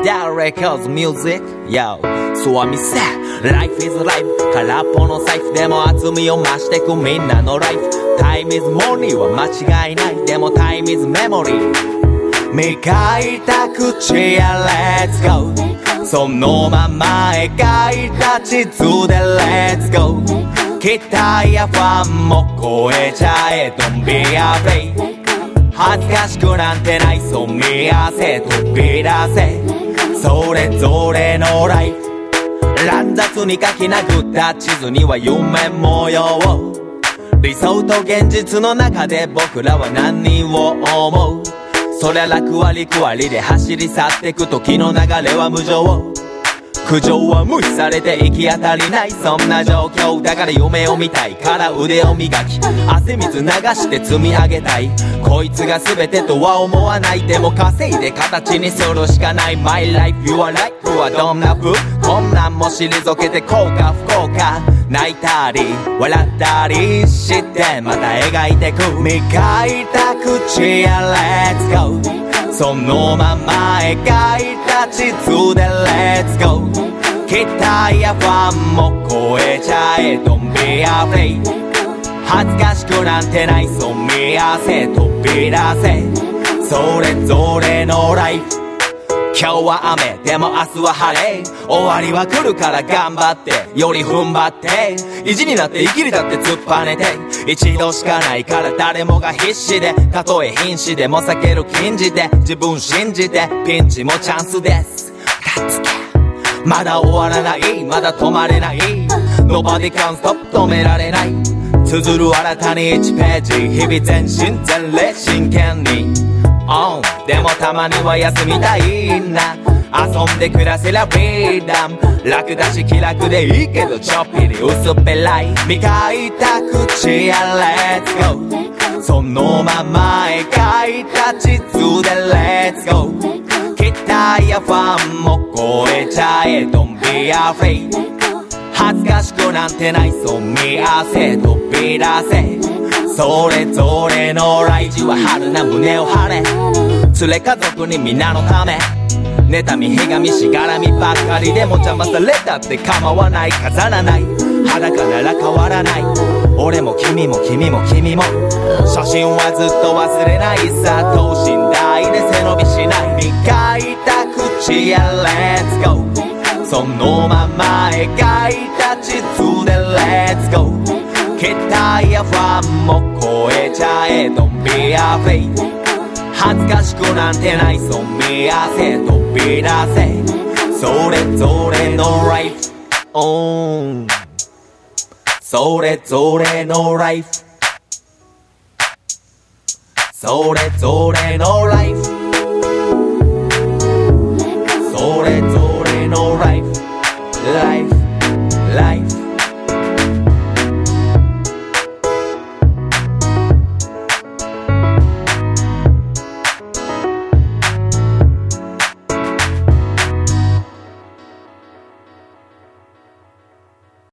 That records music Yo So I me say Life is life 空っぽの財布でも厚みを増してくみんなのライフ Time is money は間違いないでも Time is memory 磨いた口や Let's go そのまま描いた地図で Let's go 期待やファンも超えちゃえ Don't be afraid 恥ずかしくなんてないそう見合わせ飛び出せそれぞれのライフ乱雑に書き殴った地図には夢模様理想と現実の中で僕らは何を思うそりゃ楽は陸割りで走り去ってく時の流れは無情苦情は無視されて行き当たりないそんな状況だから夢を見たいから腕を磨き汗水流して積み上げたいこいつが全てとは思わないでも稼いで形にするしかない My life your life はどんな風困難も退けて幸か不幸か泣いたり笑ったりしてまた描いてく磨いた口や Let's go そのまま描いた地図で Let's go 期待やファンも超えちゃえ Don't be afraid 恥ずかしくなんてないそう見合わせ飛び出せそれぞれのライフ今日は雨でも明日は晴れ終わりは来るから頑張ってより踏ん張って意地になって生きりだって突っぱねて一度しかないから誰もが必死でたとえ瀕死でも避ける禁じて自分信じてピンチもチャンスですまだ終わらないまだ止まれない Nobody can stop 止められない綴る新たに1ページ日々全身全霊真剣にでもたまには休みたいな遊んで暮らせらフリーダム楽だし気楽でいいけどちょっぴり薄っぺらい磨いた口や Let's go そのまま描いた地図で Let's go 期待やファンも超えちゃえ Don't be afraid 恥ずかしくなんてないそう見合わせ飛び出せそれぞれのライジは春な胸を張れ連れ家族に皆のため妬みひがみしがらみばっかりでも邪魔されたって構わない飾らない裸なら変わらない俺も君も君も君も初心はずっと忘れないさ等身大で背伸びしない磨いた口や Let's go そのまま描いた地図で Let's go 期待やファンも超えちゃえ Don't be afraid 恥ずかしくなんてないそう見合わせ飛び出せそれぞれのライフそれぞれのライフそれぞれのライフ